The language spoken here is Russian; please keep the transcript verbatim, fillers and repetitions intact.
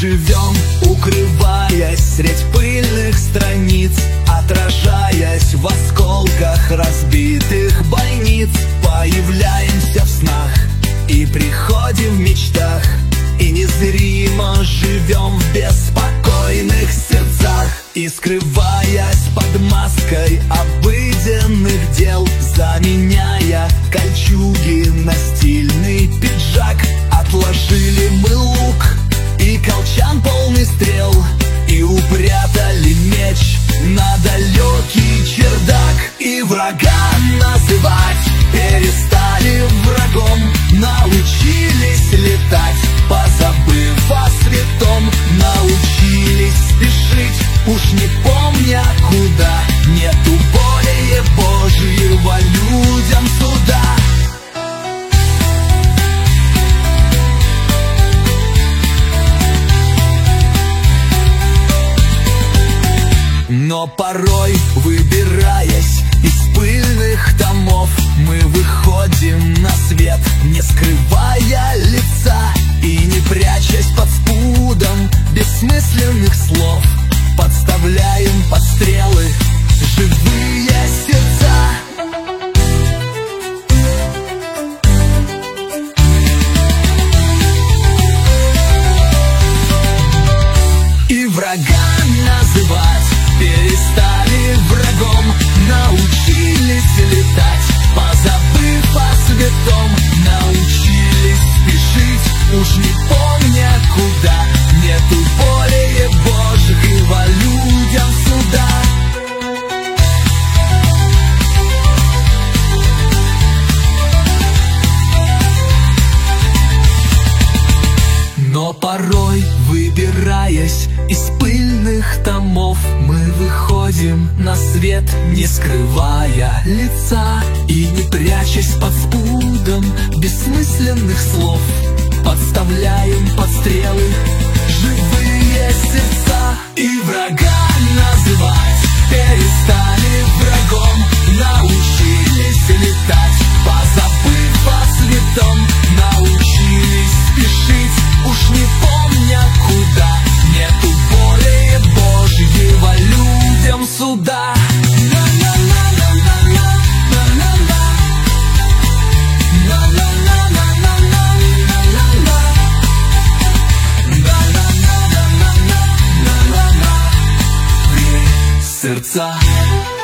живем, укрываясь средь пыльных страниц, отражаясь в осколках разбитых больниц. Появляемся в снах и приходим в мечтах, и незримо живем в беспокойных сердцах. И скрываясь под маской обыденных дел, заменяя кольчуги на стильный пиджак, отложили мы лук и колчан полный стрел, и упрятали меч на далекий чердак. И врага называть перестали врагом, научились летать, позабыв о святом, научились спешить, уж не помня куда. Нету более Божьего людям суда. Но порой, выбираясь из пыльных томов, мы выходим на свет, не скрывая лица и не прячась под спудом бессмысленных слов. Подставляем под стрелы живые сердца. И врага называть перестали врагом, научились летать, позабыв о святом, научились спешить, уж не помня куда. Нету более Божьего людям суда. Но порой, выбираясь из пыльных томов, мы выходим на свет, не скрывая лица и не прячась под спудом бессмысленных слов. Подставляем под стрелы живые сердца. И врага называть перестали врагом, научились летать, позабыв о святом, научились спешить, уж не помня куда. Нету более Божьего людям суда. Сердца.